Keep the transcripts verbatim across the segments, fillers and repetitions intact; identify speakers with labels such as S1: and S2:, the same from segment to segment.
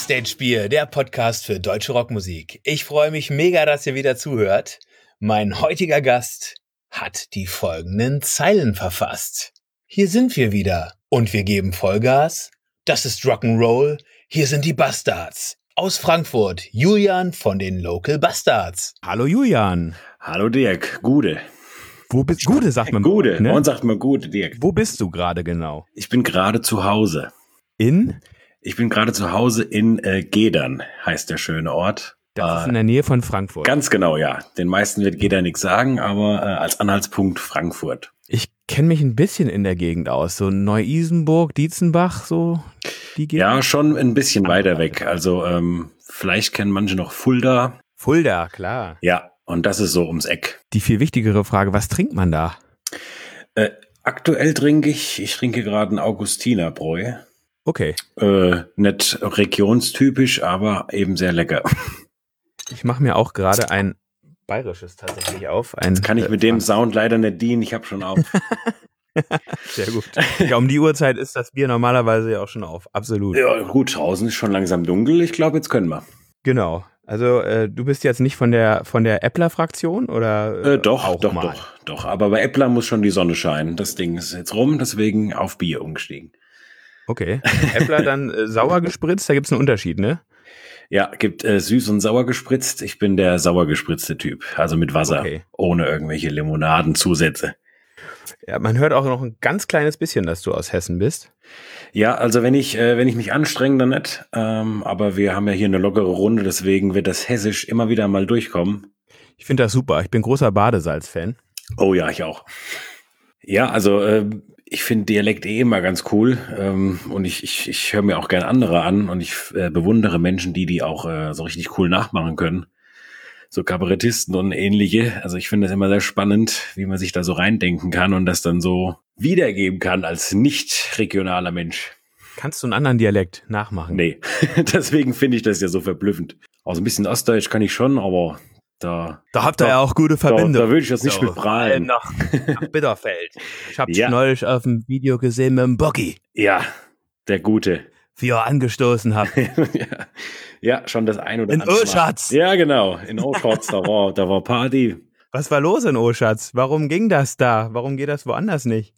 S1: Backstage-Bier, der Podcast für deutsche Rockmusik. Ich freue mich mega, dass ihr wieder zuhört. Mein heutiger Gast hat die folgenden Zeilen verfasst. Hier sind wir wieder und wir geben Vollgas. Das ist Rock'n'Roll. Hier sind die Bastards. Aus Frankfurt, Julian von den Local Bastards.
S2: Hallo Julian.
S3: Hallo Dirk, Gude.
S2: Wo bist du? Gude sagt man.
S3: Gude,
S2: ne?
S3: Man sagt mal Gude, Dirk.
S2: Wo bist du gerade genau?
S3: Ich bin gerade zu Hause.
S2: In?
S3: Ich bin gerade zu Hause in äh, Gedern, heißt der schöne Ort.
S2: Das äh, ist in der Nähe von Frankfurt.
S3: Ganz genau, ja. Den meisten wird Gedern nichts sagen, aber äh, als Anhaltspunkt Frankfurt.
S2: Ich kenne mich ein bisschen in der Gegend aus. So Neu-Isenburg, Dietzenbach, so die Gegend.
S3: Ja, schon ein bisschen weiter weg. Also ähm, vielleicht kennen manche noch Fulda.
S2: Fulda, klar.
S3: Ja, und das ist so ums Eck.
S2: Die viel wichtigere Frage, was trinkt man da?
S3: Äh, aktuell trinke ich, ich trinke gerade ein Augustinerbräu.
S2: Okay.
S3: Äh, nicht regionstypisch, aber eben sehr lecker.
S2: Ich mache mir auch gerade ein bayerisches tatsächlich auf. Ein,
S3: Jetzt kann ich mit äh, dem Sound leider nicht dienen, ich habe schon auf.
S2: Sehr gut. Ja, um die Uhrzeit ist das Bier normalerweise ja auch schon auf. Absolut.
S3: Ja, gut, draußen ist schon langsam dunkel. Ich glaube, jetzt können wir.
S2: Genau. Also äh, du bist jetzt nicht von der von der Äppler-Fraktion oder?
S3: Äh, doch,
S2: auch
S3: doch,
S2: mal?
S3: doch, doch. Aber bei Äppler muss schon die Sonne scheinen. Das Ding ist jetzt rum, deswegen auf Bier umgestiegen.
S2: Okay. Äppler dann äh, sauer gespritzt, da gibt's einen Unterschied, ne?
S3: Ja, gibt äh, süß und sauer gespritzt. Ich bin der sauer gespritzte Typ, also mit Wasser,
S2: okay.
S3: Ohne irgendwelche Limonadenzusätze.
S2: Ja, man hört auch noch ein ganz kleines bisschen, dass du aus Hessen bist.
S3: Ja, also wenn ich äh, wenn ich mich anstrenge, dann nicht. Ähm, aber wir haben ja hier eine lockere Runde, deswegen wird das Hessisch immer wieder mal durchkommen.
S2: Ich finde das super. Ich bin großer Badesalz-Fan.
S3: Oh ja, ich auch. Ja, also äh, ich finde Dialekt eh immer ganz cool ähm, und ich ich, ich höre mir auch gern andere an und ich äh, bewundere Menschen, die die auch äh, so richtig cool nachmachen können. So Kabarettisten und ähnliche. Also ich finde das immer sehr spannend, wie man sich da so reindenken kann und das dann so wiedergeben kann als nicht regionaler Mensch.
S2: Kannst du einen anderen Dialekt nachmachen?
S3: Nee, deswegen finde ich das ja so verblüffend. Also ein bisschen Ostdeutsch kann ich schon, aber da...
S2: Da habt ihr ja auch gute Verbindung.
S3: Da, da würde ich jetzt nicht
S2: so,
S3: mit prahlen.
S2: Nach, nach Bitterfeld. Ich hab's
S3: Ja.
S2: neulich auf dem Video gesehen mit dem Boggy,
S3: Ja, der Gute.
S2: wie ihr angestoßen habt.
S3: ja. ja, schon das ein oder
S2: In
S3: andere Mal.
S2: Oschatz.
S3: Ja, genau. In Oschatz, da war, da war Party.
S2: Was war los in Oschatz? Warum ging das da? Warum geht das woanders nicht?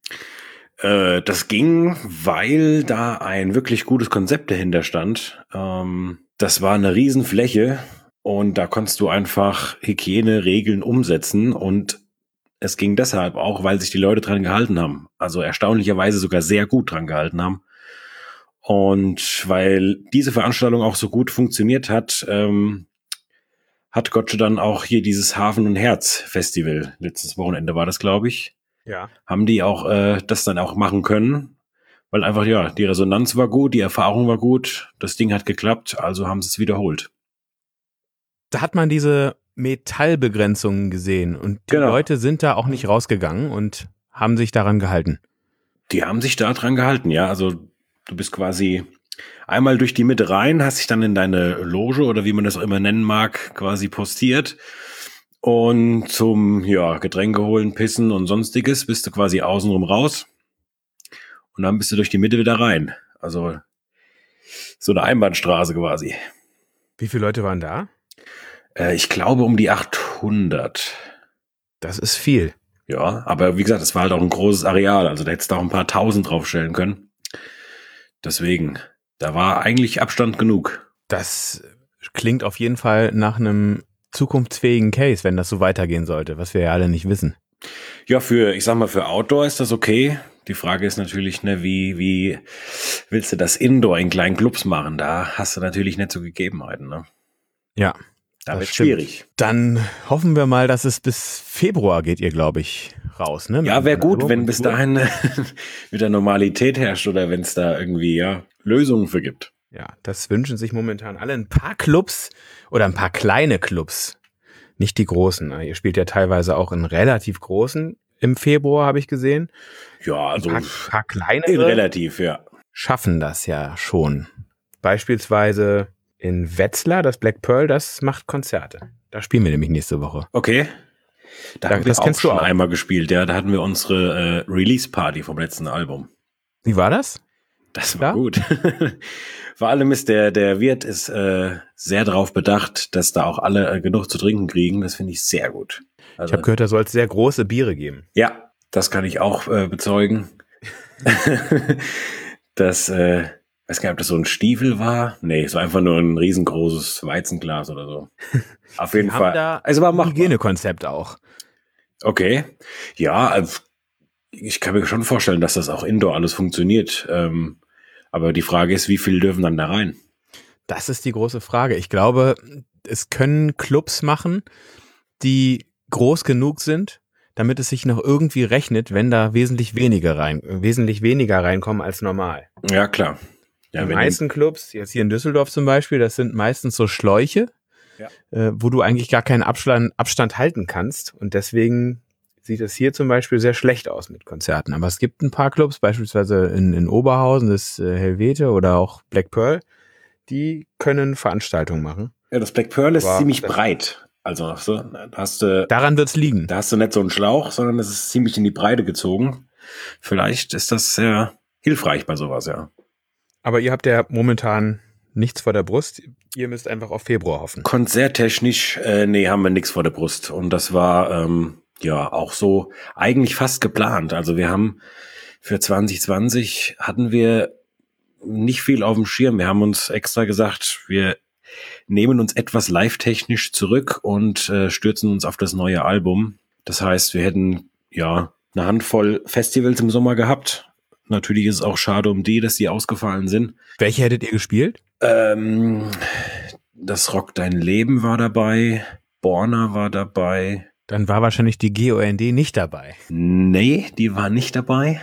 S3: Äh, das ging, weil da ein wirklich gutes Konzept dahinter stand. Ähm, das war eine Riesenfläche und da konntest du einfach Hygieneregeln umsetzen und es ging deshalb auch, weil sich die Leute dran gehalten haben. Also erstaunlicherweise sogar sehr gut dran gehalten haben. Und weil diese Veranstaltung auch so gut funktioniert hat, ähm, hat Gottsche dann auch hier dieses Hafen- und Herz-Festival, letztes Wochenende war das, glaube ich,
S2: Ja.
S3: haben die auch äh, das dann auch machen können, weil einfach, ja, die Resonanz war gut, die Erfahrung war gut, das Ding hat geklappt, also haben sie es wiederholt.
S2: Da hat man diese Metallbegrenzungen gesehen und die
S3: Genau.
S2: Leute sind da auch nicht rausgegangen und haben sich daran gehalten.
S3: Die haben sich da dran gehalten, ja, also du bist quasi einmal durch die Mitte rein, hast dich dann in deine Loge oder wie man das auch immer nennen mag, quasi postiert und zum, ja, Getränke holen, pissen und sonstiges bist du quasi außenrum raus und dann bist du durch die Mitte wieder rein. Also so eine Einbahnstraße quasi.
S2: Wie viele Leute waren da?
S3: Äh, ich glaube um die achthundert.
S2: Das ist viel.
S3: Ja, aber wie gesagt, es war halt auch ein großes Areal, also da hättest du auch ein paar Tausend draufstellen können. Deswegen, da war eigentlich Abstand genug.
S2: Das klingt auf jeden Fall nach einem zukunftsfähigen Case, wenn das so weitergehen sollte, was wir ja alle nicht wissen.
S3: Ja, für, ich sag mal, für Outdoor ist das okay. Die Frage ist natürlich, ne, wie, wie willst du das Indoor in kleinen Clubs machen? Da hast du natürlich nicht so Gegebenheiten, ne?
S2: Ja.
S3: Da
S2: das
S3: wird
S2: stimmt.
S3: schwierig.
S2: Dann hoffen wir mal, dass es bis Februar geht ihr, glaube ich, raus, ne?
S3: Ja, wäre gut, wenn bis
S2: Tour.
S3: dahin wieder Normalität herrscht oder wenn es da irgendwie, ja, Lösungen für gibt.
S2: Ja, das wünschen sich momentan alle. Ein paar Clubs oder ein paar kleine Clubs, nicht die großen. Ihr spielt ja teilweise auch in relativ großen im Februar, habe ich gesehen.
S3: Ja, also
S2: ein paar, paar kleine
S3: relativ, ja.
S2: schaffen das ja schon. Beispielsweise in Wetzlar, das Black Pearl, das macht Konzerte. Da spielen wir nämlich nächste Woche.
S3: Okay. Da
S2: Da-
S3: haben wir
S2: das
S3: auch
S2: kennst du
S3: schon
S2: auch.
S3: einmal gespielt, ja. Da hatten wir unsere äh, Release-Party vom letzten Album.
S2: Wie war das?
S3: Das war
S2: Ja?
S3: gut. Vor allem ist der, der Wirt ist äh, sehr darauf bedacht, dass da auch alle äh, genug zu trinken kriegen. Das finde ich sehr gut. Also,
S2: Ich habe gehört, da soll es sehr große Biere geben.
S3: ja, das kann ich auch äh, bezeugen. das, äh, weiß gar nicht, ob das so ein Stiefel war. Nee, es war einfach nur ein riesengroßes Weizenglas oder so. Auf jeden
S2: Die
S3: Fall.
S2: haben da
S3: Also war
S2: ein
S3: machbar.
S2: Hygienekonzept auch.
S3: Okay. Ja, also ich kann mir schon vorstellen, dass das auch indoor alles funktioniert. Ähm, aber die Frage ist, wie viel dürfen dann da rein?
S2: Das ist die große Frage. Ich glaube, es können Clubs machen, die groß genug sind, damit es sich noch irgendwie rechnet, wenn da wesentlich weniger rein, wesentlich weniger reinkommen als normal.
S3: Ja, klar. Ja,
S2: Die
S3: wenn
S2: meisten Clubs, jetzt hier in Düsseldorf zum Beispiel, das sind meistens so Schläuche,
S3: Ja.
S2: äh, wo du eigentlich gar keinen Abstand, Abstand halten kannst. Und deswegen sieht es hier zum Beispiel sehr schlecht aus mit Konzerten. Aber es gibt ein paar Clubs, beispielsweise in, in Oberhausen, das äh, Helvete oder auch Black Pearl, die können Veranstaltungen machen.
S3: ja, das Black Pearl ist
S2: Wow,
S3: ziemlich
S2: das-
S3: breit. Also so, da hast du,
S2: Daran wird's liegen.
S3: da hast du nicht so einen Schlauch, sondern es ist ziemlich in die Breite gezogen. Vielleicht ist das sehr hilfreich bei sowas, ja.
S2: Aber ihr habt ja momentan nichts vor der Brust. Ihr müsst einfach auf Februar hoffen.
S3: Konzerttechnisch, äh, nee, haben wir nichts vor der Brust. Und das war ähm, ja auch so eigentlich fast geplant. Also wir haben für zwanzig zwanzig hatten wir nicht viel auf dem Schirm. Wir haben uns extra gesagt, wir nehmen uns etwas live-technisch zurück und äh, stürzen uns auf das neue Album. Das heißt, wir hätten ja eine Handvoll Festivals im Sommer gehabt. Natürlich ist es auch schade um die, dass die ausgefallen sind.
S2: Welche hättet ihr gespielt?
S3: Ähm, das Rock Dein Leben war dabei, Borna war dabei.
S2: Dann war wahrscheinlich die G O N D nicht dabei.
S3: Nee, die war nicht dabei.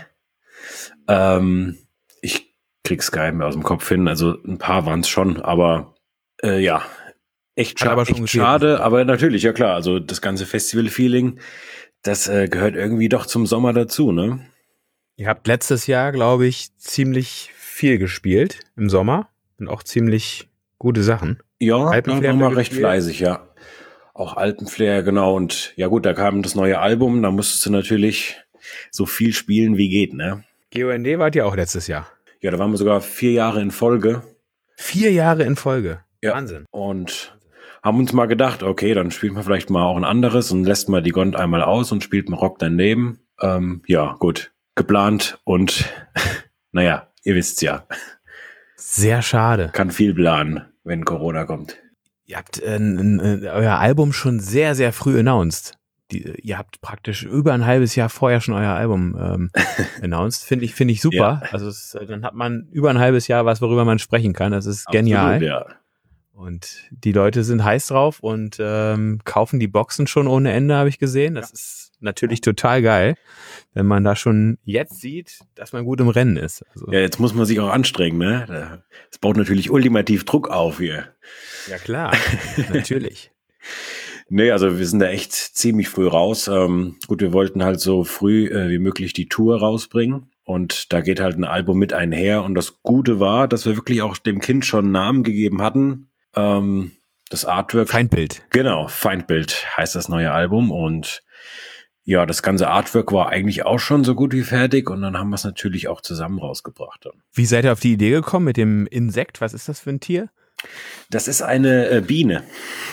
S3: Ähm, ich krieg's gar nicht mehr aus dem Kopf hin. Also ein paar waren es schon, aber äh, ja, echt,
S2: Hat
S3: scha
S2: aber schon
S3: echt
S2: gefehlt.
S3: schade. Aber natürlich, ja klar, also das ganze Festival-Feeling, das äh, gehört irgendwie doch zum Sommer dazu, ne?
S2: Ihr habt letztes Jahr, glaube ich, ziemlich viel gespielt im Sommer und auch ziemlich gute Sachen.
S3: Ja, da
S2: Alpenflair
S3: waren wir
S2: habt ihr
S3: recht
S2: gespielt?
S3: fleißig, ja. Auch Alpenflair, genau. Und ja gut, da kam das neue Album, da musstest du natürlich so viel spielen wie geht, ne?
S2: G O N D wart ihr auch letztes Jahr.
S3: Ja, da waren wir sogar vier Jahre in Folge.
S2: Vier Jahre in Folge.
S3: Ja.
S2: Wahnsinn.
S3: Und haben uns mal gedacht, okay, dann spielt man vielleicht mal auch ein anderes und lässt mal die Gond einmal aus und spielt mal Rock daneben. Ähm, ja, gut. Geplant und naja, ihr wisst's ja.
S2: Sehr schade.
S3: Kann viel planen, wenn Corona kommt.
S2: Ihr habt äh, n- n- euer Album schon sehr, sehr früh announced. Die, ihr habt praktisch über ein halbes Jahr vorher schon euer Album ähm, announced. Finde ich, finde ich super. Also es, äh, dann hat man über ein halbes Jahr was, worüber man sprechen kann. Das ist genial.
S3: Absolut, ja.
S2: Und die Leute sind heiß drauf und ähm, kaufen die Boxen schon ohne Ende, habe ich gesehen. Das ist natürlich total geil, wenn man da schon jetzt sieht, dass man gut im Rennen ist. Also,
S3: Ja, jetzt muss man sich auch anstrengen, ne? Das baut natürlich ultimativ Druck auf hier.
S2: ja klar, natürlich.
S3: Nee, also wir sind da echt ziemlich früh raus. Ähm, gut, wir wollten halt so früh äh, wie möglich die Tour rausbringen. Und da geht halt ein Album mit einher. Und das Gute war, dass wir wirklich auch dem Kind schon einen Namen gegeben hatten. Ähm, das Artwork.
S2: Feindbild.
S3: Genau, Feindbild heißt das neue Album. Und ja, das ganze Artwork war eigentlich auch schon so gut wie fertig. Und dann haben wir es natürlich auch zusammen rausgebracht. Dann.
S2: Wie seid ihr auf die Idee gekommen mit dem Insekt? Was ist das für ein Tier?
S3: Das ist eine äh, Biene.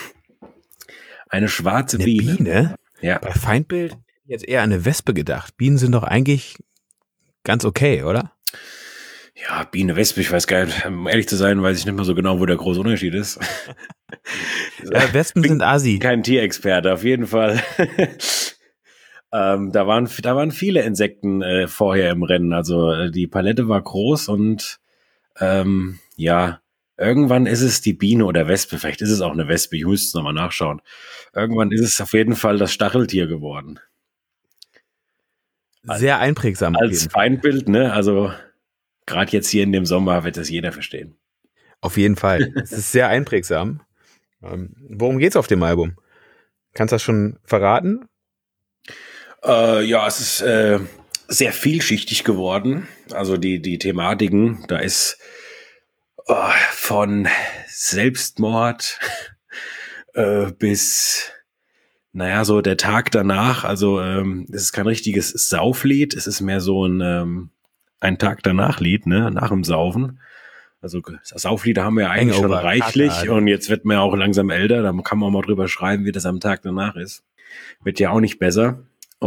S3: Eine schwarze
S2: Eine
S3: Biene.
S2: Biene?
S3: Ja.
S2: Bei Feindbild hätte ich jetzt eher an eine Wespe gedacht. Bienen sind doch eigentlich ganz okay, oder?
S3: Ja, Biene, Wespe, ich weiß gar nicht, um ehrlich zu sein, weiß ich nicht mehr so genau, wo der große Unterschied ist.
S2: Ja, Wespen
S3: Bin
S2: sind Asi.
S3: Kein Tierexperte, auf jeden Fall. ähm, da waren, da waren viele Insekten äh, vorher im Rennen, also äh, die Palette war groß und ähm, ja, irgendwann ist es die Biene oder Wespe, vielleicht ist es auch eine Wespe, ich müsste es nochmal nachschauen. Irgendwann ist es auf jeden Fall das Stacheltier geworden.
S2: Sehr einprägsam. auf
S3: Als
S2: jeden Fall.
S3: Feindbild, ne, also gerade jetzt hier in dem Sommer wird das jeder verstehen.
S2: Auf jeden Fall. Es ist sehr einprägsam. Ähm, worum geht's auf dem Album? Kannst du das schon verraten?
S3: Äh, ja, es ist äh, sehr vielschichtig geworden. Also die, die Thematiken, da ist oh, von Selbstmord äh, bis, naja, so der Tag danach. Also ähm, es ist kein richtiges Sauflied, es ist mehr so ein, ähm, ein Tag danach Lied, ne, nach dem Saufen. Also Sauflieder haben wir ja eigentlich schon reichlich Karte, und jetzt wird man ja auch langsam älter, da kann man auch mal drüber schreiben, wie das am Tag danach ist. Wird ja auch nicht besser.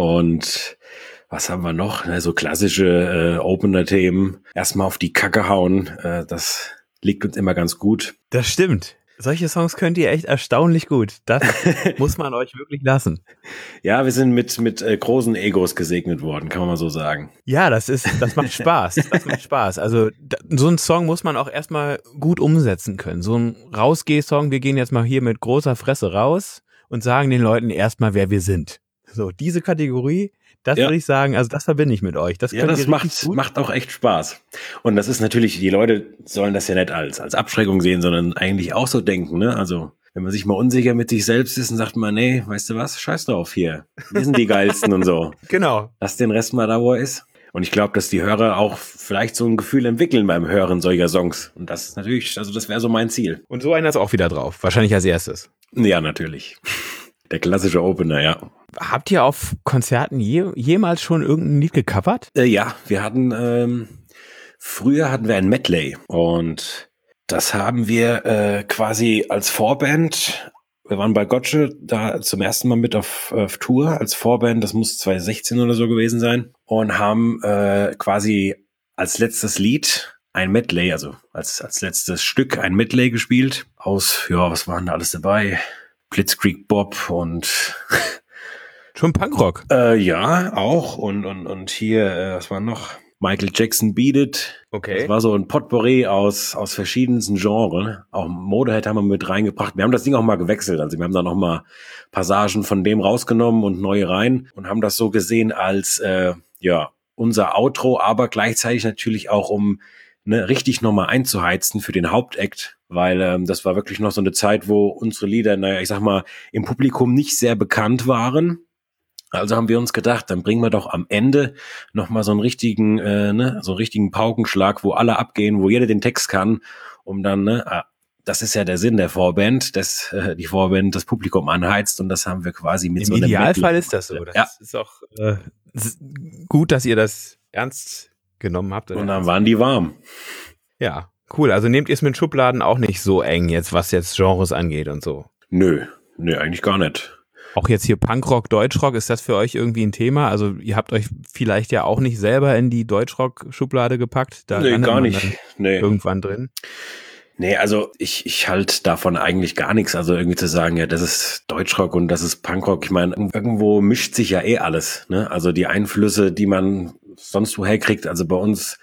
S3: Und was haben wir noch? So klassische äh, Opener-Themen. Erstmal auf die Kacke hauen, äh, das liegt uns immer ganz gut.
S2: Das stimmt. Solche Songs könnt ihr echt erstaunlich gut. Das muss man euch wirklich lassen.
S3: Ja, wir sind mit mit äh, großen Egos gesegnet worden, kann man mal so sagen.
S2: Ja, das ist, das macht Spaß. Das macht Spaß. Also da, so einen Song muss man auch erstmal gut umsetzen können. So ein Rausgeh-Song, wir gehen jetzt mal hier mit großer Fresse raus und sagen den Leuten erstmal, wer wir sind. So, diese Kategorie, das ja. würde ich sagen, also das verbinde ich mit euch. Das
S3: ja, das macht, macht auch echt Spaß. Und das ist natürlich, die Leute sollen das ja nicht als, als Abschreckung sehen, sondern eigentlich auch so denken, ne? Also, wenn man sich mal unsicher mit sich selbst ist und sagt man, nee, weißt du was, scheiß drauf hier. Wir sind die Geilsten und so.
S2: Genau.
S3: Lass den Rest mal da, wo er ist. Und ich glaube, dass die Hörer auch vielleicht so ein Gefühl entwickeln beim Hören solcher Songs. Und das ist natürlich, also das wäre so mein Ziel.
S2: Und so einer ist auch wieder drauf, wahrscheinlich als erstes.
S3: Ja, natürlich. Der klassische Opener, ja.
S2: Habt ihr auf Konzerten je, jemals schon irgendein Lied gecovert?
S3: Äh, ja, wir hatten, ähm, früher hatten wir ein Medley und das haben wir äh, quasi als Vorband, wir waren bei Gotche da zum ersten Mal mit auf, auf Tour als Vorband, das muss zwanzig sechzehn oder so gewesen sein, und haben äh, quasi als letztes Lied ein Medley, also als, als letztes Stück ein Medley gespielt aus, ja, was waren da alles dabei? Blitzkrieg Bob und
S2: schon Punkrock.
S3: Äh, ja, auch. Und, und, und hier, äh, was war noch? Michael Jackson Beat It.
S2: Okay.
S3: Das war so ein Potpourri aus, aus verschiedensten Genres. Auch Motorhead haben wir mit reingebracht. Wir haben das Ding auch mal gewechselt. Also wir haben da noch mal Passagen von dem rausgenommen und neue rein und haben das so gesehen als, äh, ja, unser Outro, aber gleichzeitig natürlich auch, um ne, richtig nochmal einzuheizen für den Hauptakt, weil ähm, das war wirklich noch so eine Zeit, wo unsere Lieder, naja, ich sag mal, im Publikum nicht sehr bekannt waren. Also haben wir uns gedacht, dann bringen wir doch am Ende nochmal so einen richtigen, äh, ne, so einen richtigen Paukenschlag, wo alle abgehen, wo jeder den Text kann, um dann, ne, ah, das ist ja der Sinn der Vorband, dass äh, die Vorband das Publikum anheizt, und das haben wir quasi mit
S2: Im
S3: so einem
S2: Idealfall ist das so. Das
S3: ja.
S2: ist auch äh, gut, dass ihr das ernst genommen habt.
S3: Und dann waren die warm.
S2: Ja, cool. Also nehmt ihr es mit Schubladen auch nicht so eng jetzt, was jetzt Genres angeht und so?
S3: Nö, nö, eigentlich gar nicht.
S2: Auch jetzt hier Punkrock, Deutschrock, ist das für euch irgendwie ein Thema? Also ihr habt euch vielleicht ja auch nicht selber in die Deutschrock-Schublade gepackt? Da
S3: nee, gar nicht. Nee.
S2: Irgendwann drin?
S3: Nee, also ich, ich halte davon eigentlich gar nichts. Also irgendwie zu sagen, ja, das ist Deutschrock und das ist Punkrock. Ich meine, irgendwo mischt sich ja eh alles, ne? Also die Einflüsse, die man sonst woher kriegt. Also bei uns,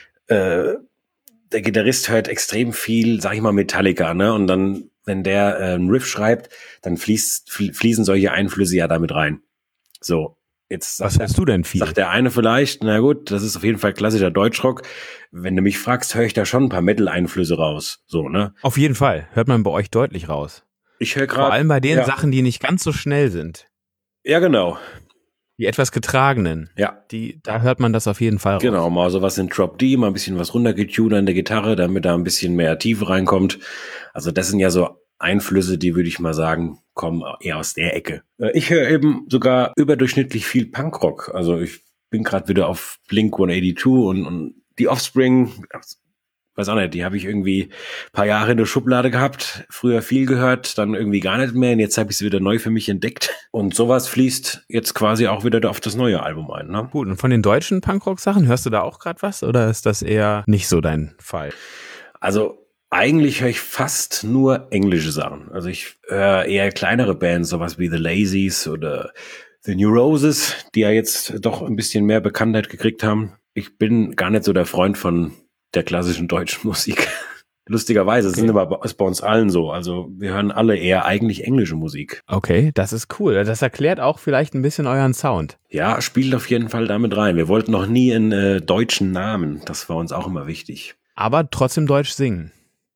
S3: äh, der Gitarrist hört extrem viel, sag ich mal, Metallica, ne? Und dann, wenn der äh, einen Riff schreibt, dann fließt, fließen solche Einflüsse ja damit rein. So, jetzt.
S2: Was hörst du denn viel?
S3: Sagt der eine vielleicht, na gut, das ist auf jeden Fall klassischer Deutschrock. Wenn du mich fragst, höre ich da schon ein paar Metal-Einflüsse raus. So, ne?
S2: Auf jeden Fall. Hört man bei euch deutlich raus.
S3: Ich höre gerade.
S2: Vor allem bei den
S3: ja.
S2: Sachen, die nicht ganz so schnell sind.
S3: Ja, genau.
S2: Die etwas getragenen.
S3: Ja.
S2: Die, da hört man das auf jeden Fall raus.
S3: Genau, mal sowas in Drop D, mal ein bisschen was runtergetuned an der Gitarre, damit da ein bisschen mehr Tiefe reinkommt. Also das sind ja so Einflüsse, die, würde ich mal sagen, kommen eher aus der Ecke. Ich höre eben sogar überdurchschnittlich viel Punkrock. Also ich bin gerade wieder auf Blink hundertzweiundachtzig und, und die Offspring, weiß auch nicht, die habe ich irgendwie ein paar Jahre in der Schublade gehabt, früher viel gehört, dann irgendwie gar nicht mehr, und jetzt habe ich sie wieder neu für mich entdeckt. Und sowas fließt jetzt quasi auch wieder auf das neue Album ein. Ne?
S2: Gut, und von den deutschen Punkrock-Sachen, hörst du da auch gerade was, oder ist das eher nicht so dein Fall?
S3: Also eigentlich höre ich fast nur englische Sachen. Also ich höre eher kleinere Bands, sowas wie The Lazies oder The New Roses, die ja jetzt doch ein bisschen mehr Bekanntheit gekriegt haben. Ich bin gar nicht so der Freund von der klassischen deutschen Musik. Lustigerweise, okay. Sind aber ist bei uns allen so. Also wir hören alle eher eigentlich englische Musik.
S2: Okay, das ist cool. Das erklärt auch vielleicht ein bisschen euren Sound.
S3: Ja, spielt auf jeden Fall damit rein. Wir wollten noch nie einen äh, deutschen Namen. Das war uns auch immer wichtig.
S2: Aber trotzdem Deutsch singen.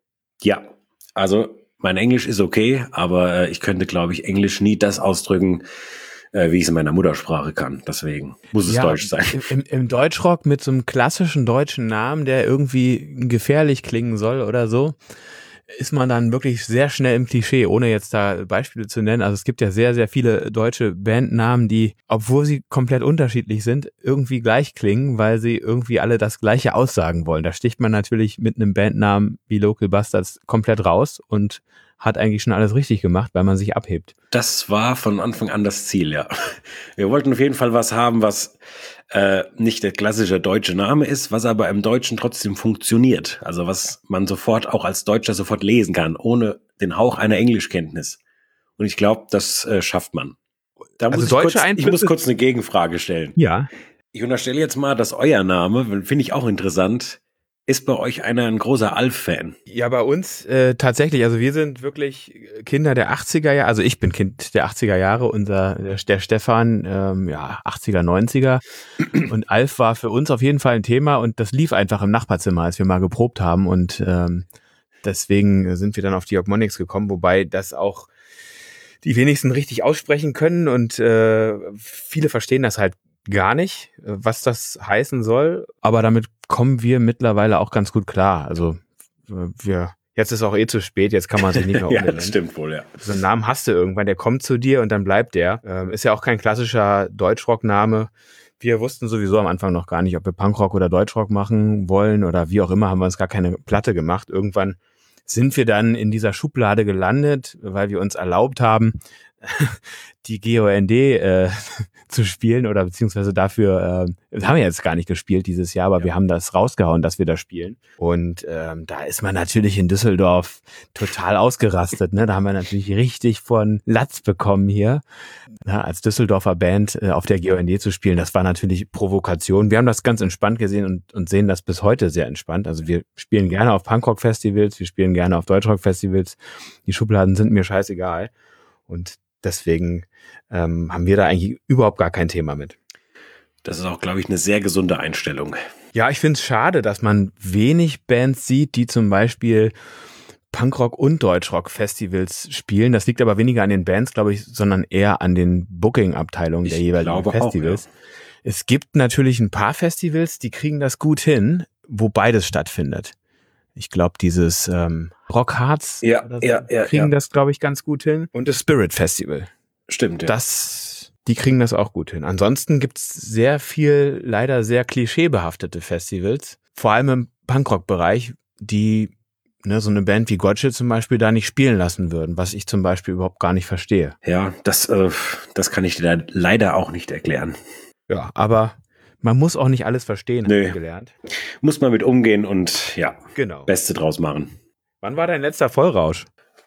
S3: Ja, also mein Englisch ist okay, aber äh, ich könnte, glaube ich, Englisch nie das ausdrücken, äh, wie ich es in meiner Muttersprache kann. Deswegen muss es ja, Deutsch sein.
S2: Im, im Deutschrock mit so einem klassischen deutschen Namen, der irgendwie gefährlich klingen soll oder so, ist man dann wirklich sehr schnell im Klischee, ohne jetzt da Beispiele zu nennen. Also es gibt ja sehr, sehr viele deutsche Bandnamen, die, obwohl sie komplett unterschiedlich sind, irgendwie gleich klingen, weil sie irgendwie alle das Gleiche aussagen wollen. Da sticht man natürlich mit einem Bandnamen wie Local Bastards komplett raus und hat eigentlich schon alles richtig gemacht, weil man sich abhebt.
S3: Das war von Anfang an das Ziel, ja. Wir wollten auf jeden Fall was haben, was äh, nicht der klassische deutsche Name ist, was aber im Deutschen trotzdem funktioniert. Also was man sofort auch als Deutscher sofort lesen kann, ohne den Hauch einer Englischkenntnis. Und ich glaube, das äh, schafft man. Da muss
S2: also
S3: ich,
S2: deutsche
S3: kurz, ich muss kurz eine Gegenfrage stellen.
S2: Ja.
S3: Ich unterstelle jetzt mal, dass euer Name, finde ich auch interessant, ist bei euch einer ein großer Alf-Fan?
S2: Ja, bei uns äh, tatsächlich. Also wir sind wirklich Kinder der achtziger Jahre. Also ich bin Kind der achtziger Jahre. Unser der, der Stefan, ähm, ja achtziger, neunziger. Und Alf war für uns auf jeden Fall ein Thema. Und das lief einfach im Nachbarzimmer, als wir mal geprobt haben. Und ähm, deswegen sind wir dann auf die Ogmonics gekommen. Wobei das auch die wenigsten richtig aussprechen können. Und äh, viele verstehen das halt gar nicht, was das heißen soll, aber damit kommen wir mittlerweile auch ganz gut klar. Also wir, jetzt ist auch eh zu spät, jetzt kann man sich nicht mehr umbenennen.
S3: Ja, das stimmt wohl, ja.
S2: So einen Namen hast du irgendwann, der kommt zu dir und dann bleibt der. Ähm, ist ja auch kein klassischer Deutschrock-Name. Wir wussten sowieso am Anfang noch gar nicht, ob wir Punkrock oder Deutschrock machen wollen oder wie auch immer, haben wir uns gar keine Platte gemacht. Irgendwann sind wir dann in dieser Schublade gelandet, weil wir uns erlaubt haben, die G O N D äh, zu spielen oder beziehungsweise dafür, äh, haben wir jetzt gar nicht gespielt dieses Jahr, aber ja. Wir haben das rausgehauen, dass wir da spielen. Und ähm, da ist man natürlich in Düsseldorf total ausgerastet. Ne? Da haben wir natürlich richtig von Latz bekommen hier, na, als Düsseldorfer Band äh, auf der G O N D zu spielen. Das war natürlich Provokation. Wir haben das ganz entspannt gesehen und, und sehen das bis heute sehr entspannt. Also wir spielen gerne auf Punkrock-Festivals, wir spielen gerne auf Deutschrock-Festivals. Die Schubladen sind mir scheißegal. Und deswegen ähm, haben wir da eigentlich überhaupt gar kein Thema mit.
S3: Das ist auch, glaube ich, eine sehr gesunde Einstellung.
S2: Ja, ich finde es schade, dass man wenig Bands sieht, die zum Beispiel Punkrock- und Deutschrock-Festivals spielen. Das liegt aber weniger an den Bands, glaube ich, sondern eher an den Booking-Abteilungen der jeweiligen Festivals. Auch, ja. Es gibt natürlich ein paar Festivals, die kriegen das gut hin, wo beides stattfindet. Ich glaube, dieses ähm, Rock Hearts
S3: ja,
S2: so,
S3: ja, ja,
S2: kriegen
S3: ja.
S2: das, glaube ich, ganz gut hin. Und das Spirit Festival.
S3: Stimmt, ja.
S2: Das, die kriegen das auch gut hin. Ansonsten gibt's sehr viel, leider sehr klischeebehaftete Festivals, vor allem im Punkrock-Bereich, die ne, so eine Band wie Gotcha zum Beispiel da nicht spielen lassen würden, was ich zum Beispiel überhaupt gar nicht verstehe.
S3: Ja, das, äh, das kann ich dir leider auch nicht erklären.
S2: Ja, aber man muss auch nicht alles verstehen,
S3: Nö.
S2: habe ich gelernt.
S3: Muss man mit umgehen und ja,
S2: genau.
S3: Beste draus machen.
S2: Wann war dein letzter Vollrausch?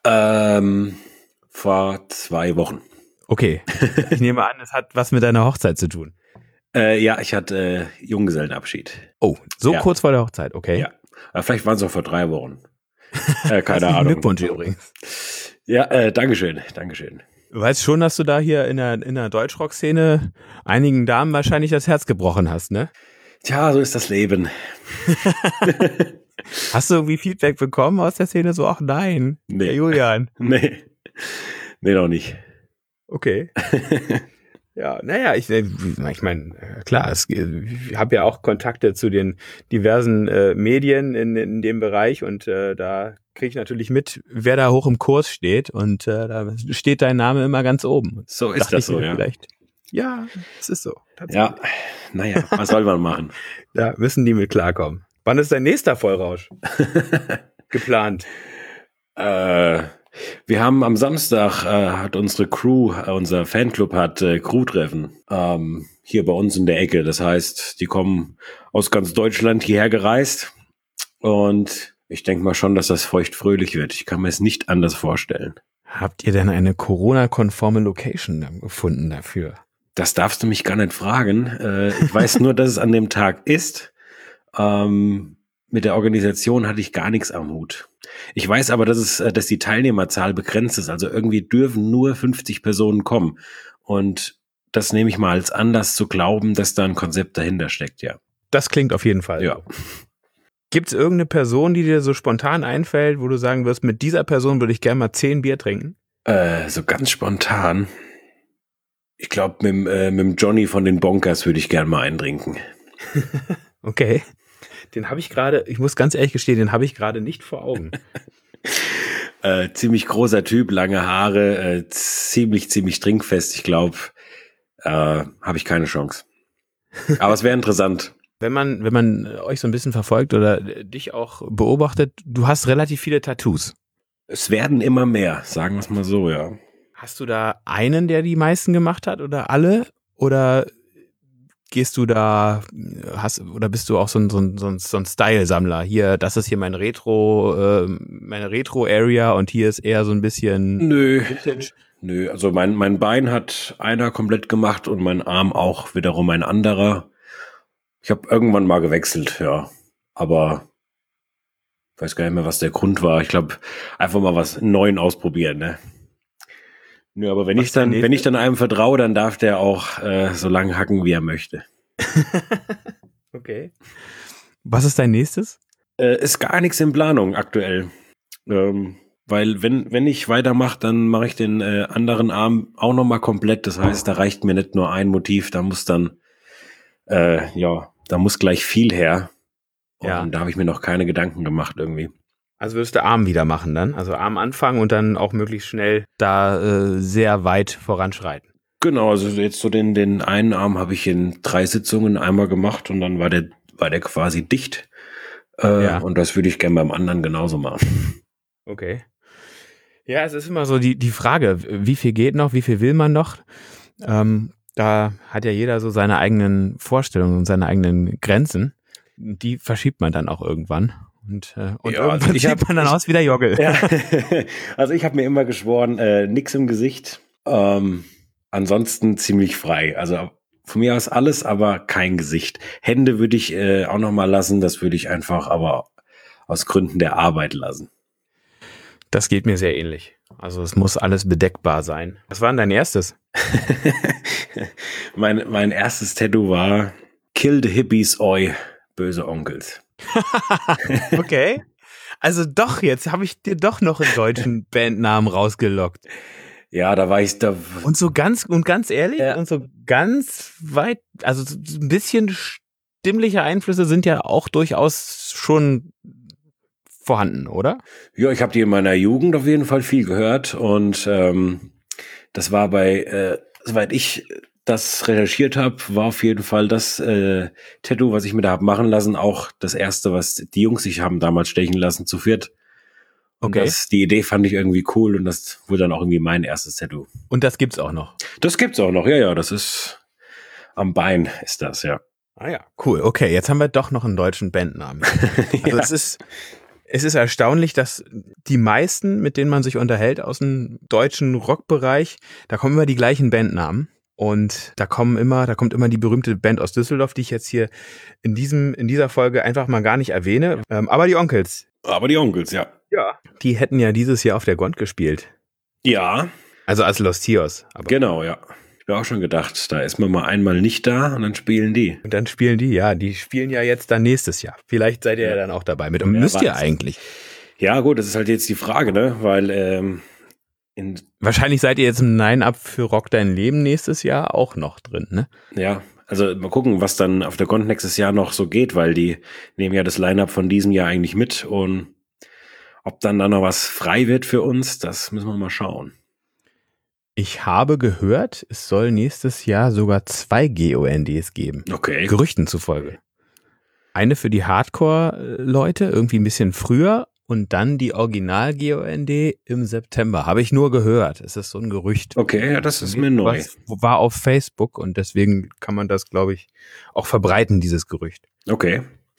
S3: Ähm, vor zwei Wochen.
S2: Okay, ich nehme an, es hat was mit deiner Hochzeit zu tun.
S3: Äh, ja, ich hatte äh, Junggesellenabschied.
S2: Oh, so
S3: ja.
S2: kurz vor der Hochzeit, okay.
S3: Ja, aber vielleicht waren es auch vor drei Wochen. Äh, keine Ahnung.
S2: Glückwunsch übrigens.
S3: Ja, äh, Dankeschön, Dankeschön.
S2: Du weißt schon, dass du da hier in der, in der Deutschrock-Szene einigen Damen wahrscheinlich das Herz gebrochen hast, ne?
S3: Tja, so ist das Leben.
S2: Hast du irgendwie Feedback bekommen aus der Szene? So, ach nein,
S3: nee.
S2: der Julian.
S3: Nee, nee, noch nicht.
S2: Okay. Ja, naja, ich, ich meine, klar, es, ich habe ja auch Kontakte zu den diversen äh, Medien in, in dem Bereich und äh, da kriege ich natürlich mit, wer da hoch im Kurs steht und äh, da steht dein Name immer ganz oben.
S3: So ist das so, ja.
S2: Vielleicht. Ja, es ist so.
S3: Ja, naja, was soll man machen?
S2: Da müssen die mit klarkommen. Wann ist dein nächster Vollrausch geplant?
S3: Äh, wir haben am Samstag, äh, hat unsere Crew, äh, unser Fanclub hat äh, Crew-Treffen ähm, hier bei uns in der Ecke. Das heißt, die kommen aus ganz Deutschland hierher gereist und ich denke mal schon, dass das feuchtfröhlich wird. Ich kann mir es nicht anders vorstellen.
S2: Habt ihr denn eine Corona-konforme Location gefunden dafür?
S3: Das darfst du mich gar nicht fragen. Äh, ich weiß nur, dass es an dem Tag ist. Ähm, mit der Organisation hatte ich gar nichts am Hut. Ich weiß aber, dass es, dass die Teilnehmerzahl begrenzt ist. Also irgendwie dürfen nur fünfzig Personen kommen. Und das nehme ich mal als Anlass zu glauben, dass da ein Konzept dahinter steckt, ja.
S2: Das klingt auf jeden Fall.
S3: Ja.
S2: Gibt es irgendeine Person, die dir so spontan einfällt, wo du sagen wirst, mit dieser Person würde ich gerne mal zehn Bier trinken?
S3: Äh, so ganz spontan. Ich glaube, mit, äh, mit dem Johnny von den Bonkers würde ich gerne mal eintrinken.
S2: Okay. Den habe ich gerade, ich muss ganz ehrlich gestehen, den habe ich gerade nicht vor Augen.
S3: äh, ziemlich großer Typ, lange Haare, äh, ziemlich, ziemlich trinkfest. Ich glaube, äh, habe ich keine Chance. Aber es wäre interessant.
S2: Wenn man, wenn man euch so ein bisschen verfolgt oder dich auch beobachtet, du hast relativ viele Tattoos.
S3: Es werden immer mehr, sagen wir es mal so, ja.
S2: Hast du da einen, der die meisten gemacht hat oder alle? Oder gehst du da, hast, oder bist du auch so ein, so ein, so ein, so ein Style-Sammler? Hier, das ist hier mein Retro, äh, meine Retro-Area und hier ist eher so ein bisschen
S3: Nö.
S2: Vintage.
S3: Nö, also mein, mein Bein hat einer komplett gemacht und mein Arm auch wiederum ein anderer. Ich habe irgendwann mal gewechselt, ja. Aber ich weiß gar nicht mehr, was der Grund war. Ich glaube, einfach mal was Neues ausprobieren, ne? Nö, aber wenn
S2: Was
S3: ich
S2: ist dein
S3: dann, wenn ich
S2: nächstes?
S3: dann einem vertraue, dann darf der auch äh, so lange hacken, wie er möchte.
S2: Okay. Was ist dein nächstes?
S3: Äh, ist gar nichts in Planung aktuell. Ähm, weil wenn, wenn ich weitermache, dann mache ich den äh, anderen Arm auch nochmal komplett. Das heißt, da reicht mir nicht nur ein Motiv, da muss dann, äh, ja, da muss gleich viel her. Und
S2: Ja.
S3: da habe ich mir noch keine Gedanken gemacht irgendwie.
S2: Also würdest du Arm wieder machen dann? Also Arm anfangen und dann auch möglichst schnell da äh, sehr weit voranschreiten.
S3: Genau, also jetzt so den, den einen Arm habe ich in drei Sitzungen einmal gemacht und dann war der, war der quasi dicht. Äh,
S2: Ja.
S3: Und das würde ich gerne beim anderen genauso machen.
S2: Okay. Ja, es ist immer so die, die Frage, wie viel geht noch, wie viel will man noch? Ähm, da hat ja jeder so seine eigenen Vorstellungen und seine eigenen Grenzen. Die verschiebt man dann auch irgendwann. Und, äh, und
S3: Ja,
S2: irgendwann
S3: also ich
S2: sieht
S3: hab-
S2: man dann
S3: ich-
S2: aus wie der Jogge.
S3: Ja. Also ich habe mir immer geschworen, äh, nix im Gesicht. Ähm, ansonsten ziemlich frei. Also von mir aus alles, aber kein Gesicht. Hände würde ich äh, auch noch mal lassen. Das würde ich einfach aber aus Gründen der Arbeit lassen.
S2: Das geht mir sehr ähnlich. Also es muss alles bedeckbar sein. Was war denn dein erstes?
S3: mein, mein erstes Tattoo war Kill the Hippies, oi, böse Onkels.
S2: Okay. Also doch, jetzt habe ich dir doch noch einen deutschen Bandnamen rausgelockt.
S3: Ja, da war ich da.
S2: Und so ganz, und ganz ehrlich,
S3: Ja.
S2: und so ganz weit, also so ein bisschen stimmliche Einflüsse sind ja auch durchaus schon vorhanden, oder?
S3: Ja, ich habe die in meiner Jugend auf jeden Fall viel gehört und ähm, das war bei, äh, soweit ich das recherchiert habe, war auf jeden Fall das äh, Tattoo, was ich mir da habe machen lassen, auch das erste, was die Jungs sich haben damals stechen lassen, zu viert. Und
S2: Okay.
S3: das, die Idee fand ich irgendwie cool und das wurde dann auch irgendwie mein erstes Tattoo.
S2: Und das gibt's auch noch.
S3: Das gibt's auch noch, ja, ja, das ist am Bein ist das, ja.
S2: Ah ja, cool. Okay, jetzt haben wir doch noch einen deutschen Bandnamen. Also
S3: Ja.
S2: es ist, es ist erstaunlich, dass die meisten, mit denen man sich unterhält aus dem deutschen Rockbereich, da kommen immer die gleichen Bandnamen. Und da kommen immer, da kommt immer die berühmte Band aus Düsseldorf, die ich jetzt hier in diesem, in dieser Folge einfach mal gar nicht erwähne. Ähm, aber die Onkels,
S3: Aber die Onkels, ja.
S2: ja, die hätten ja dieses Jahr auf der Gond gespielt.
S3: Ja,
S2: Also als Los Tios. Aber
S3: genau, ja. Ich habe auch schon gedacht, da ist man mal einmal nicht da und dann spielen die.
S2: Und dann spielen die, ja, die spielen ja jetzt dann nächstes Jahr. Vielleicht seid ihr ja dann auch dabei mit. Und
S3: Wer
S2: müsst ihr
S3: weiß.
S2: eigentlich.
S3: Ja, gut, das ist halt jetzt die Frage, ne? Weil ähm, in,
S2: Wahrscheinlich seid ihr jetzt im Line-Up für Rock Dein Leben nächstes Jahr auch noch drin, ne?
S3: ja, also mal gucken, was dann auf der Gond nächstes Jahr noch so geht, weil die nehmen ja das Line-Up von diesem Jahr eigentlich mit und ob dann da noch was frei wird für uns, das müssen wir mal schauen.
S2: Ich habe gehört, es soll nächstes Jahr sogar zwei G O N Ds geben.
S3: Okay.
S2: Gerüchten zufolge. Eine für die Hardcore-Leute, irgendwie ein bisschen früher, und dann die Original-G O N D im September. Habe ich nur gehört. Es ist so ein Gerücht.
S3: Okay, ja, das ist mir neu.
S2: Was war auf Facebook und deswegen kann man das, glaube ich, auch verbreiten, dieses Gerücht.
S3: Okay.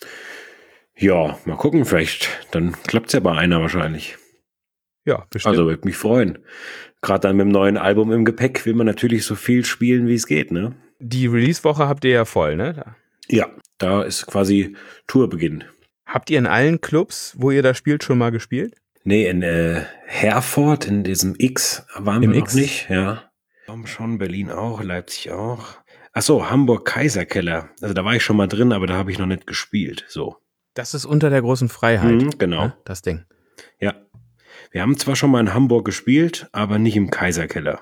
S3: Ja, mal gucken, vielleicht. Dann klappt's ja bei einer wahrscheinlich.
S2: Ja, bestimmt.
S3: Also würde mich freuen. Gerade dann mit dem neuen Album im Gepäck will man natürlich so viel spielen, wie es geht, ne?
S2: Die Release-Woche habt ihr ja voll, ne? Da.
S3: Ja, da ist quasi Tourbeginn.
S2: Habt ihr in allen Clubs, wo ihr da spielt, schon mal gespielt?
S3: Nee, in äh, Herford, in diesem X, waren
S2: Im
S3: wir noch
S2: X?
S3: nicht, ja. Schon, Berlin auch, Leipzig auch. Ach so, Hamburg Kaiserkeller. Also da war ich schon mal drin, aber da habe ich noch nicht gespielt, so.
S2: Das ist unter der großen Freiheit.
S3: Mhm, genau.
S2: Ne? Das Ding.
S3: Ja. Wir haben zwar schon mal in Hamburg gespielt, aber nicht im Kaiserkeller.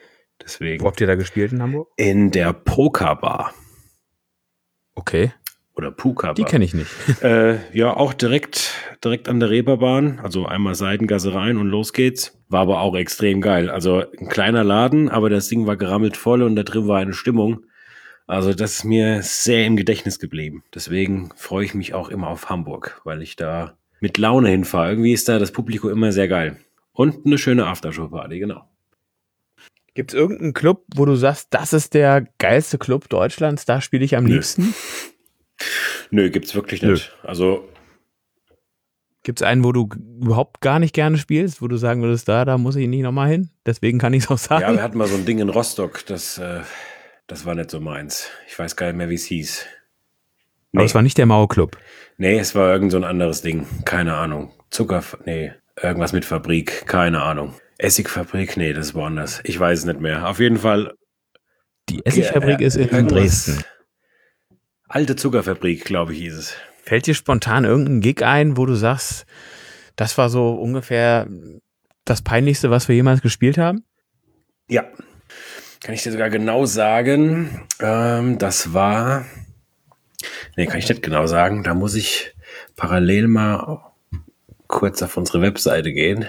S3: Deswegen.
S2: Wo habt ihr da gespielt in Hamburg?
S3: In der Pokerbar.
S2: Okay.
S3: oder Puka
S2: Die
S3: Bar.
S2: kenne ich nicht.
S3: Äh, ja, auch direkt, direkt an der Reeperbahn, also einmal Seitengasse rein und los geht's. War aber auch extrem geil. Also ein kleiner Laden, aber das Ding war gerammelt voll und da drin war eine Stimmung. Also das ist mir sehr im Gedächtnis geblieben. Deswegen freue ich mich auch immer auf Hamburg, weil ich da mit Laune hinfahre. Irgendwie ist da das Publikum immer sehr geil. Und eine schöne Aftershow-Party, genau.
S2: Gibt es irgendeinen Club, wo du sagst, das ist der geilste Club Deutschlands, da spiele ich am
S3: Nö.
S2: liebsten?
S3: Nö, gibt's wirklich nicht. Nö. Also
S2: gibt es einen, wo du überhaupt gar nicht gerne spielst, wo du sagen würdest, da, da muss ich nicht nochmal hin? Deswegen kann ich es auch sagen.
S3: Ja, wir hatten mal so ein Ding in Rostock, das, äh, das war nicht so meins. Ich weiß gar nicht mehr, wie es hieß. Nee.
S2: Aber es war nicht der Mao-Club.
S3: Nee, es war irgend so ein anderes Ding. Keine Ahnung. Zucker, nee, irgendwas mit Fabrik, keine Ahnung. Essigfabrik, nee, das ist woanders. Ich weiß es nicht mehr. Auf jeden Fall.
S2: Die Essigfabrik
S3: äh,
S2: ist in Dresden.
S3: Alte Zuckerfabrik, glaube ich, hieß es.
S2: Fällt dir spontan irgendein Gig ein, wo du sagst, das war so ungefähr das Peinlichste, was wir jemals gespielt haben?
S3: Ja, kann ich dir sogar genau sagen. Ähm, das war, nee, kann ich nicht genau sagen. Da muss ich parallel mal kurz auf unsere Webseite gehen.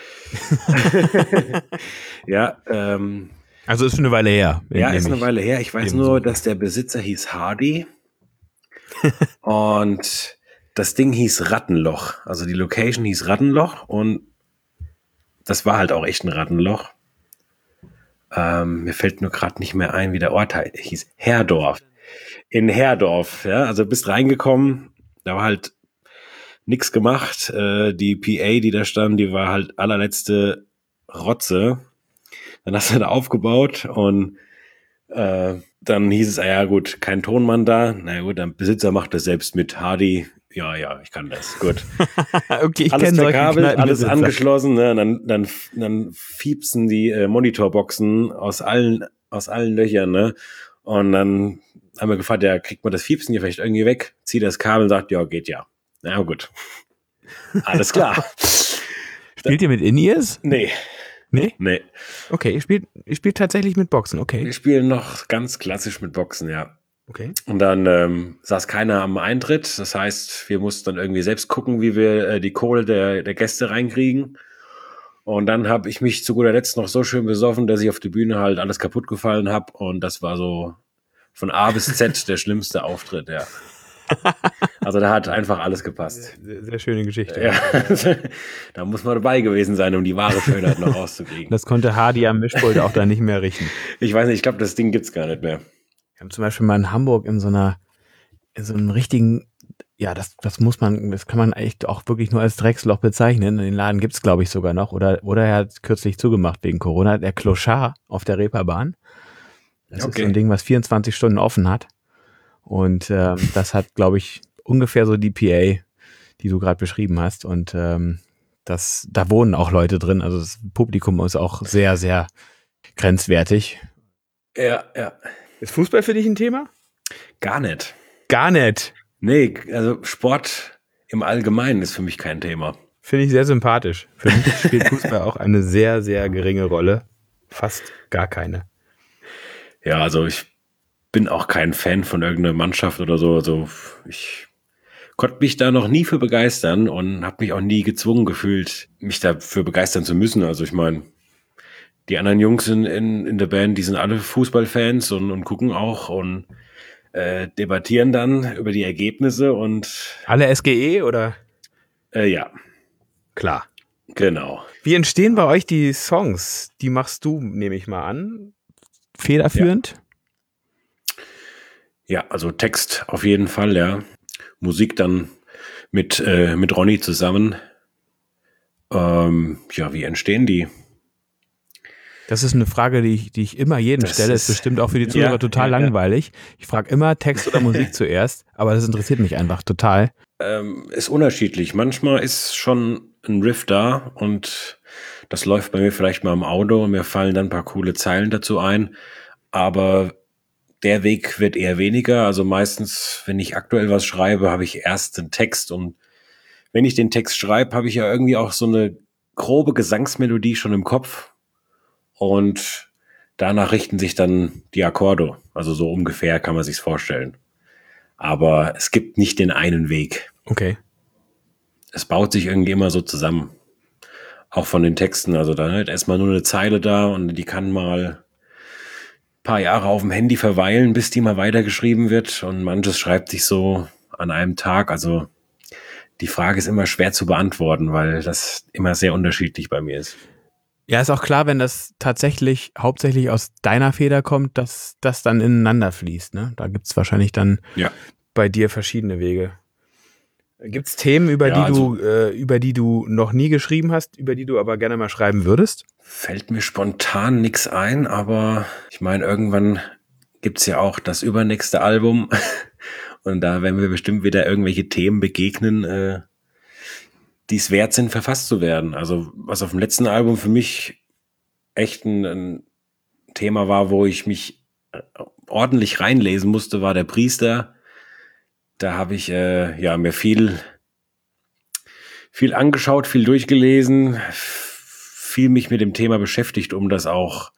S3: ja, ähm.
S2: Also ist schon eine Weile her.
S3: Ja, ist eine Weile her. Ich weiß nur, so. dass der Besitzer hieß Hardy. Und das Ding hieß Rattenloch. Also die Location hieß Rattenloch und das war halt auch echt ein Rattenloch. Ähm, mir fällt nur gerade nicht mehr ein, wie der Ort hieß. Herdorf. In Herdorf, ja. Also bist reingekommen, da war halt nichts gemacht. Äh, die P A, die da stand, die war halt allerletzte Rotze. Dann hast du da aufgebaut und äh, dann hieß es, ah ja gut, kein Tonmann da. Na gut, der Besitzer macht das selbst mit. Hardy, ja, ja, ich kann das, gut.
S2: okay, ich
S3: alles verkabelt, alles
S2: Besitzer.
S3: angeschlossen, ne? dann, dann, dann fiepsen die äh, Monitorboxen aus allen, aus allen Löchern, ne? Und dann haben wir gefragt, ja, kriegt man das Fiepsen hier vielleicht irgendwie weg? Zieht das Kabel und sagt, ja, geht ja. Na gut. Alles klar.
S2: Spielt ihr mit In-Ears?
S3: Nee.
S2: Nee?
S3: Nee.
S2: Okay, ihr spielt, ihr spielt tatsächlich mit Boxen, okay.
S3: Wir spielen noch ganz klassisch mit Boxen, ja.
S2: Okay.
S3: Und dann ähm, saß keiner am Eintritt. Das heißt, wir mussten dann irgendwie selbst gucken, wie wir äh, die Kohle der, der Gäste reinkriegen. Und dann habe ich mich zu guter Letzt noch so schön besoffen, dass ich auf der Bühne halt alles kaputt gefallen habe. Und das war so von A bis Z der schlimmste Auftritt, ja. Also da hat einfach alles gepasst.
S2: Sehr, sehr schöne Geschichte.
S3: Ja. Da muss man dabei gewesen sein, um die wahre Schönheit noch rauszukriegen.
S2: Das konnte Hardy am Mischpult auch da nicht mehr richten.
S3: Ich weiß nicht, ich glaube, das Ding gibt's gar nicht mehr.
S2: Wir haben zum Beispiel mal in Hamburg in so einer, in so einem richtigen, ja, das, das muss man, das kann man echt auch wirklich nur als Drecksloch bezeichnen. Den Laden gibt's, glaube ich, sogar noch. Oder, oder er hat kürzlich zugemacht wegen Corona. Der Clochard auf der Reeperbahn. Das
S3: Okay.
S2: ist so ein Ding, was vierundzwanzig Stunden offen hat. Und ähm, das hat, glaube ich, ungefähr so die P A, die du gerade beschrieben hast. Und ähm, das, da wohnen auch Leute drin. Also das Publikum ist auch sehr, sehr grenzwertig.
S3: Ja, ja.
S2: Ist Fußball für dich ein Thema?
S3: Gar nicht.
S2: Gar nicht.
S3: Nee, also Sport im Allgemeinen ist für mich kein Thema.
S2: Finde ich sehr sympathisch. Für mich spielt Fußball auch eine sehr, sehr geringe Rolle. Fast gar keine.
S3: Ja, also ich bin auch kein Fan von irgendeiner Mannschaft oder so. Also ich konnte mich da noch nie für begeistern und habe mich auch nie gezwungen gefühlt, mich dafür begeistern zu müssen. Also ich meine, die anderen Jungs in, in, in der Band, die sind alle Fußballfans und, und gucken auch und äh, debattieren dann über die Ergebnisse und
S2: Alle S G E oder?
S3: äh, ja,
S2: Klar.
S3: genau.
S2: Wie entstehen bei euch die Songs? Die machst du, nehme ich mal an, federführend?
S3: Ja, also Text auf jeden Fall, ja. Musik dann mit, äh, mit Ronny zusammen. Ähm, ja, wie entstehen die?
S2: Das ist eine Frage, die ich, die ich immer jedem
S3: Das
S2: stelle.
S3: ist-
S2: Ist bestimmt auch für die Zuhörer
S3: Ja,
S2: total
S3: ja, ja.
S2: langweilig. Ich frage immer Text oder Musik zuerst, aber das interessiert mich einfach total.
S3: Ähm, ist unterschiedlich. Manchmal ist schon ein Riff da und das läuft bei mir vielleicht mal im Auto und mir fallen dann ein paar coole Zeilen dazu ein. Aber der Weg wird eher weniger. Also meistens, wenn ich aktuell was schreibe, habe ich erst den Text und wenn ich den Text schreibe, habe ich ja irgendwie auch so eine grobe Gesangsmelodie schon im Kopf und danach richten sich dann die Akkorde. Also so ungefähr kann man sich's vorstellen. Aber es gibt nicht den einen Weg.
S2: Okay.
S3: Es baut sich irgendwie immer so zusammen. Auch von den Texten. Also da ist erstmal nur eine Zeile da und die kann mal ein paar Jahre auf dem Handy verweilen, bis die mal weitergeschrieben wird. Und manches schreibt sich so an einem Tag. Also die Frage ist immer schwer zu beantworten, weil das immer sehr unterschiedlich bei mir ist.
S2: Ja, ist auch klar, wenn das tatsächlich hauptsächlich aus deiner Feder kommt, dass das dann ineinander fließt. Ne? Da gibt es wahrscheinlich dann
S3: ja.
S2: bei dir verschiedene Wege. Gibt es Themen, über,
S3: ja,
S2: die
S3: also,
S2: du, äh, über die du noch nie geschrieben hast, über die du aber gerne mal schreiben würdest?
S3: Fällt mir spontan nichts ein, aber ich meine, irgendwann gibt's ja auch das übernächste Album und da werden wir bestimmt wieder irgendwelche Themen begegnen, äh, die es wert sind, verfasst zu werden. Also was auf dem letzten Album für mich echt ein, ein Thema war, wo ich mich ordentlich reinlesen musste, war der Priester. Da habe ich äh, ja mir viel viel angeschaut, viel durchgelesen, viel mich mit dem Thema beschäftigt, um das auch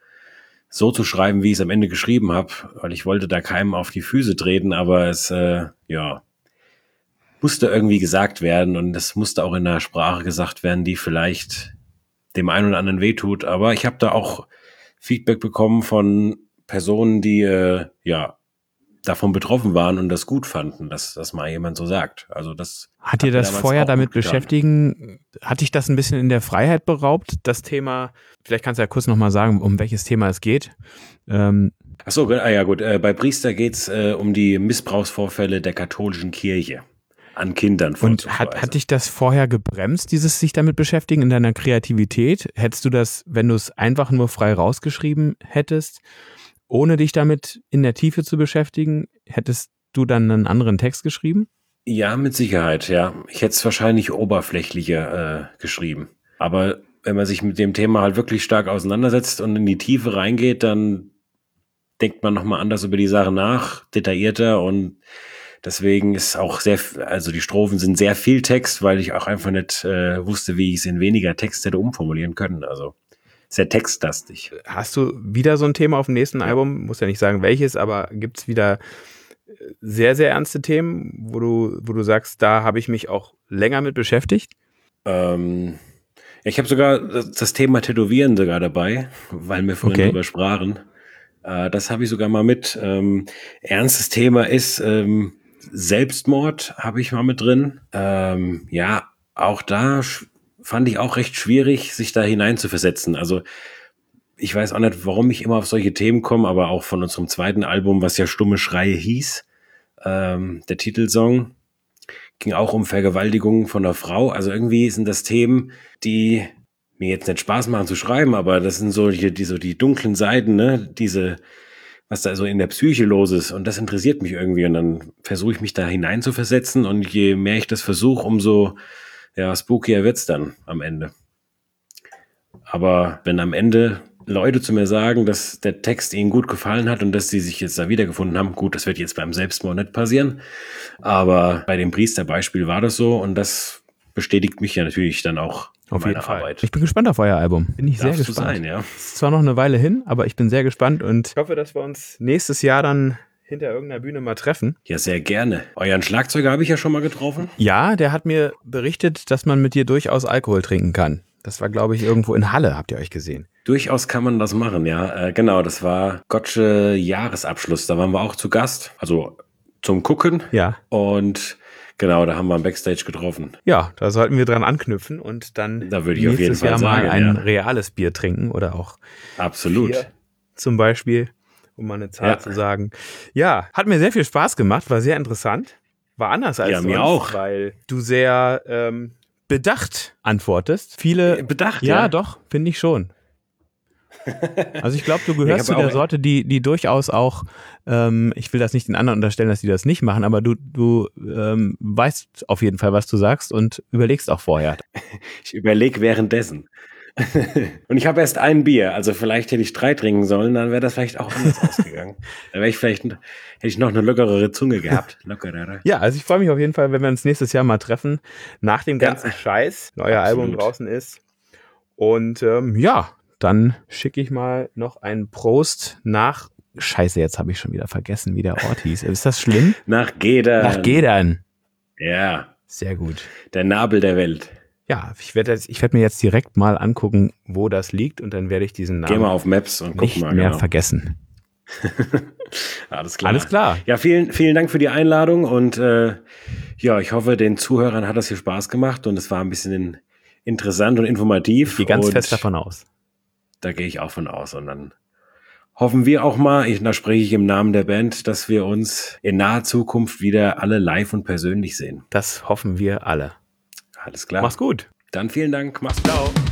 S3: so zu schreiben, wie ich es am Ende geschrieben habe, weil ich wollte da keinem auf die Füße treten, aber es äh, ja musste irgendwie gesagt werden und es musste auch in einer Sprache gesagt werden, die vielleicht dem einen oder anderen wehtut. Aber ich habe da auch Feedback bekommen von Personen, die äh, ja davon betroffen waren und das gut fanden, dass das mal jemand so sagt. Also das
S2: hat dir das vorher damit beschäftigen, hat dich das ein bisschen in der Freiheit beraubt, das Thema, vielleicht kannst du ja kurz nochmal sagen, um welches Thema es geht. Ähm,
S3: Ach so, ah ja gut, äh, bei Priester geht's äh, um die Missbrauchsvorfälle der katholischen Kirche an Kindern.
S2: Und hat, hat dich das vorher gebremst, dieses sich damit beschäftigen in deiner Kreativität? Hättest du das, wenn du es einfach nur frei rausgeschrieben hättest, ohne dich damit in der Tiefe zu beschäftigen, hättest du dann einen anderen Text geschrieben?
S3: Ja, mit Sicherheit, ja. Ich hätte es wahrscheinlich oberflächlicher äh, geschrieben. Aber wenn man sich mit dem Thema halt wirklich stark auseinandersetzt und in die Tiefe reingeht, dann denkt man nochmal anders über die Sache nach, detaillierter, und deswegen ist auch sehr, also die Strophen sind sehr viel Text, weil ich auch einfach nicht äh, wusste, wie ich es in weniger Text hätte umformulieren können. Also sehr textlastig.
S2: Hast du wieder so ein Thema auf dem nächsten ja. Album? Muss ja nicht sagen, welches, aber gibt es wieder sehr, sehr ernste Themen, wo du, wo du sagst, da habe ich mich auch länger mit beschäftigt?
S3: Ähm, ich habe sogar das Thema Tätowieren sogar dabei, weil wir vorhin okay. drüber sprachen. Äh, das habe ich sogar mal mit. Ähm, ernstes Thema ist ähm, Selbstmord, habe ich mal mit drin. Ähm, ja, auch da fand ich auch recht schwierig, sich da hineinzuversetzen. Also ich weiß auch nicht, warum ich immer auf solche Themen komme, aber auch von unserem zweiten Album, was ja Stumme Schreie hieß, ähm, der Titelsong, ging auch um Vergewaltigung von einer Frau. Also irgendwie sind das Themen, die mir jetzt nicht Spaß machen zu schreiben, aber das sind so die, die, so die dunklen Seiten, ne, diese, was da so in der Psyche los ist, und das interessiert mich irgendwie, und dann versuche ich mich da hineinzuversetzen, und je mehr ich das versuche, umso ja, spookier wird's dann am Ende. Aber wenn am Ende Leute zu mir sagen, dass der Text ihnen gut gefallen hat und dass sie sich jetzt da wiedergefunden haben, gut, das wird jetzt beim Selbstmord nicht passieren, aber bei dem Priesterbeispiel war das so, und das bestätigt mich ja natürlich dann auch
S2: auf jeden Fall. Arbeit. Ich bin gespannt auf euer Album. Bin ich
S3: Darfst
S2: sehr gespannt.
S3: Sein, ja.
S2: Es ist zwar noch eine Weile hin, aber ich bin sehr gespannt und ich hoffe, dass wir uns nächstes Jahr dann hinter irgendeiner Bühne mal treffen.
S3: Ja, sehr gerne. Euren Schlagzeuger habe ich ja schon mal getroffen.
S2: Ja, der hat mir berichtet, dass man mit dir durchaus Alkohol trinken kann. Das war, glaube ich, irgendwo in Halle, habt ihr euch gesehen.
S3: Durchaus kann man das machen, ja. Äh, genau, das war Gottsche Jahresabschluss. Da waren wir auch zu Gast, also zum Gucken.
S2: Ja.
S3: Und genau, da haben wir am Backstage getroffen.
S2: Ja, da sollten wir dran anknüpfen und dann
S3: da würde ich auf jeden Fall
S2: Jahr
S3: sagen,
S2: mal ein
S3: ja.
S2: reales Bier trinken oder auch
S3: absolut
S2: Bier zum Beispiel, um mal eine Zahl
S3: ja.
S2: zu sagen. Ja, hat mir sehr viel Spaß gemacht, war sehr interessant. War anders als
S3: ja,
S2: sonst,
S3: mir auch.
S2: Weil du sehr ähm, bedacht antwortest. Viele.
S3: Bedacht,
S2: ja.
S3: Ja,
S2: doch, finde ich schon. Also ich glaube, du gehörst zu der Sorte, die, die durchaus auch, ähm, ich will das nicht den anderen unterstellen, dass die das nicht machen, aber du, du ähm, weißt auf jeden Fall, was du sagst und überlegst auch vorher.
S3: Ich überlege währenddessen. Und ich habe erst ein Bier, also vielleicht hätte ich drei trinken sollen, dann wäre das vielleicht auch anders ausgegangen. Dann wäre ich vielleicht, hätte ich noch eine lockerere Zunge gehabt. Lockerere.
S2: Ja, also ich freue mich auf jeden Fall, wenn wir uns nächstes Jahr mal treffen, nach dem ganzen ja. Scheiß, wenn euer Absolut. Album draußen ist. Und ähm, ja, dann schicke ich mal noch einen Prost nach Scheiße, jetzt habe ich schon wieder vergessen, wie der Ort hieß. Ist das schlimm?
S3: Nach Gedern.
S2: Nach Gedern.
S3: Ja.
S2: Sehr gut.
S3: Der Nabel der Welt.
S2: Ja, ich werde ich werd mir jetzt direkt mal angucken, wo das liegt und dann werde ich diesen Namen
S3: Geh mal auf Maps und guck
S2: nicht
S3: mal.
S2: mehr
S3: Genau.
S2: vergessen.
S3: Alles klar.
S2: Alles klar.
S3: Ja, vielen, vielen Dank für die Einladung und äh, ja, ich hoffe, den Zuhörern hat das hier Spaß gemacht und es war ein bisschen interessant und informativ.
S2: Ich gehe ganz
S3: und
S2: fest davon aus.
S3: Da gehe ich auch von aus und dann hoffen wir auch mal, ich, da spreche ich im Namen der Band, dass wir uns in naher Zukunft wieder alle live und persönlich sehen.
S2: Das hoffen wir alle.
S3: Alles klar.
S2: Mach's gut.
S3: Dann vielen Dank. Mach's gut.
S2: Ciao.